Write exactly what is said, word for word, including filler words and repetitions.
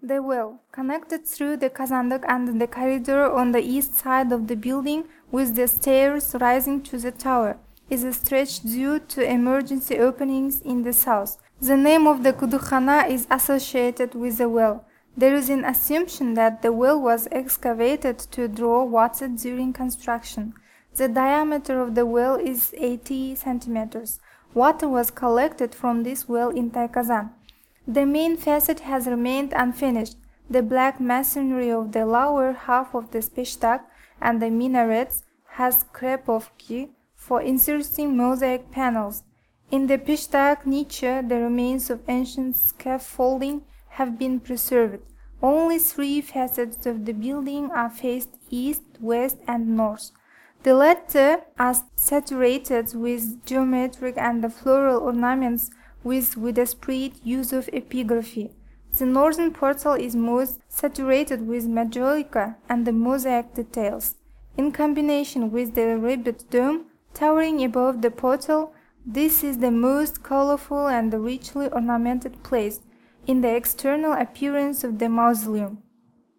The well, connected through the Kazandık and the corridor on the east side of the building with the stairs rising to the tower, is stretched due to emergency openings in the south. The name of the Kudukhana is associated with the well. There is an assumption that the well was excavated to draw water during construction. The diameter of the well is eighty centimeters. Water was collected from this well in Taykazan. The main facade has remained unfinished. The black masonry of the lower half of the peshtak and the minarets has krepovki for inserting mosaic panels. In the peshtak niche, the remains of ancient scaffolding have been preserved. Only three facades of the building are faced east, west, and north. The latter are saturated with geometric and floral ornaments with widespread use of epigraphy. The northern portal is most saturated with majolica and the mosaic details. In combination with the ribbed dome towering above the portal, this is the most colorful and richly ornamented place in the external appearance of the mausoleum.